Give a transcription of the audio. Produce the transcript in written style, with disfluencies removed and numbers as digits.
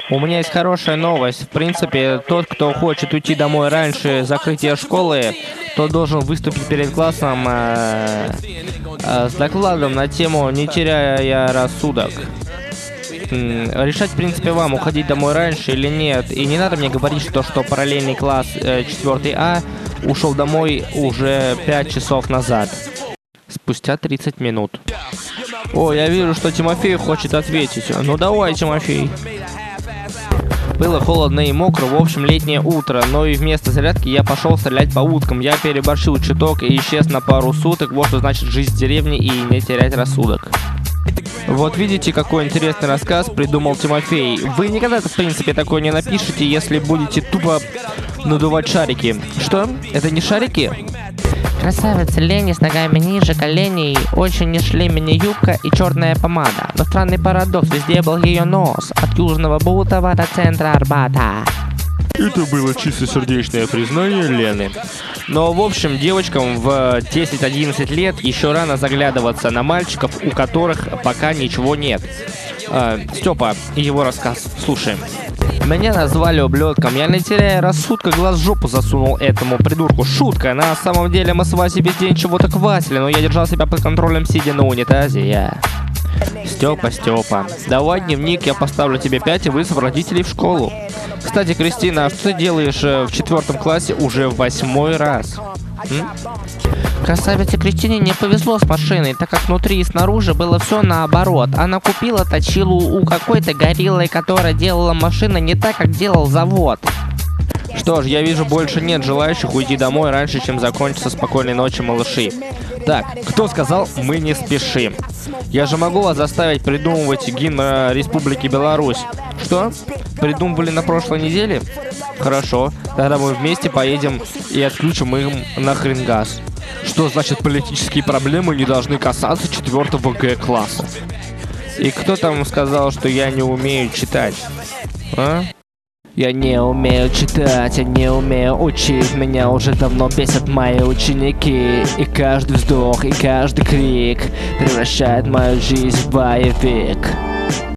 У меня есть хорошая новость. В принципе, тот, кто хочет уйти домой раньше закрытия школы, тот должен выступить перед классом с докладом на тему «Не теряя рассудок». Решать, в принципе, вам, уходить домой раньше или нет. И не надо мне говорить, что параллельный класс 4 А ушел домой уже 5 часов назад. Спустя 30 минут. О, я вижу, что Тимофей хочет ответить. Ну давай, Тимофей. Было холодно и мокро, в общем, летнее утро, но и вместо зарядки я пошел стрелять по уткам. Я переборщил чуток и исчез на пару суток. Вот что значит жизнь в деревне и не терять рассудок. Вот видите, какой интересный рассказ придумал Тимофей. Вы никогда, в принципе, такое не напишите, если будете тупо надувать шарики. Что? Это не шарики? Красавица Лени с ногами ниже коленей. Очень не шли мне юбка и черная помада. Но странный парадокс, везде был ее нос. От Южного Бутова до центра Арбата. Это было чистосердечное признание Лены. Но, в общем, девочкам в 10-11 лет еще рано заглядываться на мальчиков, у которых пока ничего нет. Степа и его рассказ. Слушаем. Меня назвали ублюдком. Я, не теряя рассудка, глаз в жопу засунул этому придурку. Шутка. На самом деле мы с Васей весь день чего-то квасили, но я держал себя под контролем, сидя на унитазе. Степа, давай дневник, я поставлю тебе 5 и вызов родителей в школу. Кстати, Кристина, а что ты делаешь в 4 классе уже в 8-й раз? Красавице Кристине не повезло с машиной, так как внутри и снаружи было все наоборот. Она купила точилу у какой-то гориллы, которая делала машины не так, как делал завод. Что ж, я вижу, больше нет желающих уйти домой раньше, чем закончится спокойной ночи, малыши. Так, кто сказал, мы не спешим? Я же могу вас заставить придумывать гимн Республики Беларусь. Что? Придумывали на прошлой неделе? Хорошо, тогда мы вместе поедем и отключим им нахрен газ. Что значит политические проблемы не должны касаться 4-го Г-класса? И кто там сказал, что я не умею читать? А? Я не умею читать, я не умею учить. Меня уже давно бесят мои ученики. И каждый вздох, и каждый крик превращает мою жизнь в боевик.